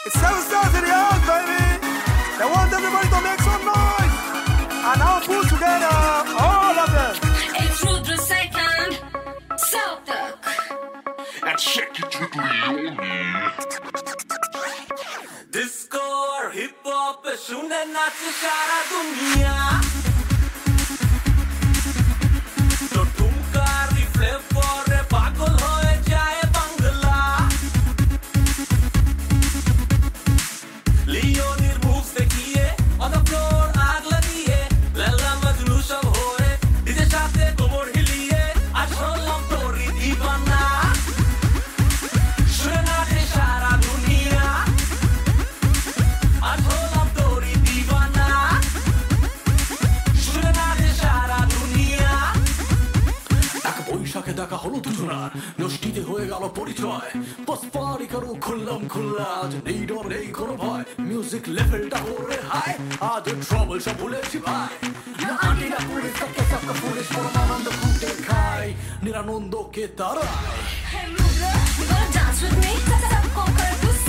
It's seven stars in the house, baby. They want everybody to make some noise. And now put together all of them. It's Rudra second, South Duck. And shake it to the unit. Disco और hip hop पे सुने नाच सारा दुनिया तो ठुमका reflect और पागल होए जाए बंगला लियोनीर moves देखिए on the floor आग लगी है लैला मजनू सब होए डीजे साथे कोमर हिलिए आज होलम तोरी दीवाना सुने नाच सारा दुनिया বৈশাখে দেখা হলো দুজনার নষ্টিতে হয়ে গেল পরিচয় বাস পারি কারো খুললাম খুল্লা আজ নেই ডর নেই কোনো ভয় মিউজিক লেভেলটা করে হাই আজ ট্রাবল সব ভুলেছি ভাই না আন্টি না পুলিশ সবকে সবকে পুলিশ পরমানন্দ খুঁটে খাই নিরানন্দকে তারায় Hey Rudra, you gonna dance with me? सबको कर